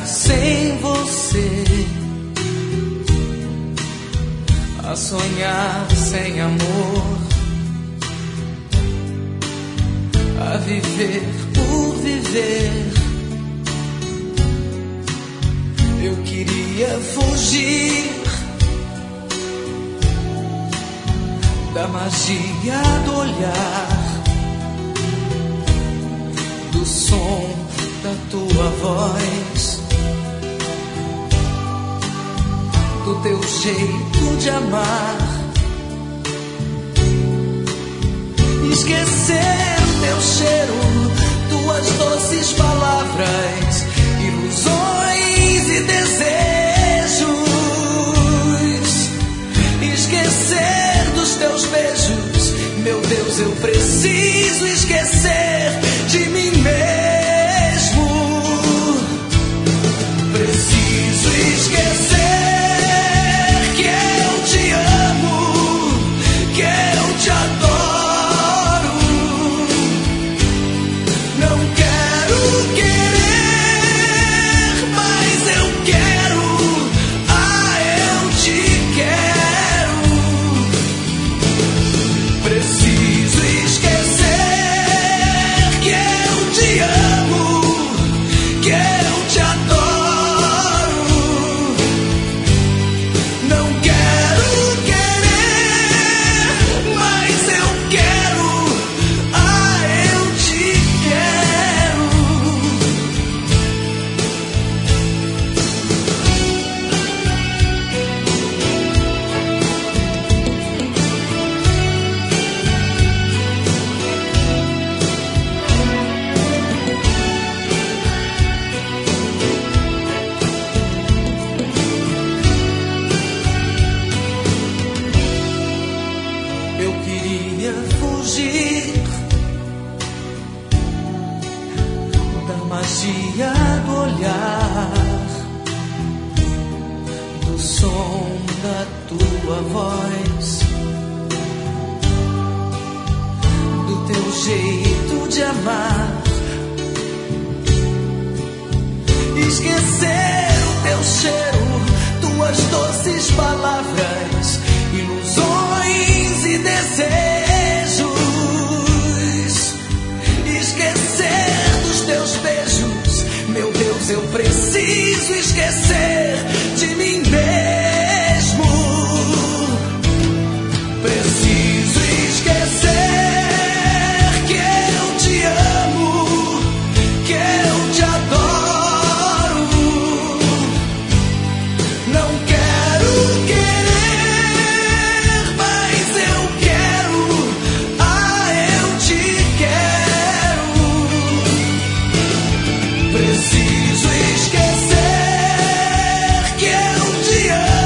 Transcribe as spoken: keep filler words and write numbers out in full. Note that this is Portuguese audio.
sonhar sem você, a sonhar sem amor, a viver por viver. Eu queria fugir da magia do olhar, do som da tua voz, do teu jeito de amar. Esquecer o teu cheiro, tuas doces palavras, ilusões e desejos. Esquecer dos teus beijos, meu Deus, eu preciso esquecer de mim mesmo. Preciso esquecer que eu te amo, que eu te adoro. Não quero querer, mas eu quero. Ah, eu te quero. Preciso esquecer que eu te amo, que eu te adoro. Não quero querer, mas eu quero. Ah, eu te quero. Eu queria fugir da magia do olhar, do som da tua voz, do teu jeito de amar. Esquecer o teu cheiro, tuas doces palavras, ilusões e desejos. Esquecer dos teus beijos, meu Deus, eu preciso esquecer de mim mesmo. Preciso esquecer que eu te amo, que eu te adoro. Não quero querer, mas eu quero. Ah, eu te quero. Preciso esquecer que eu te amo.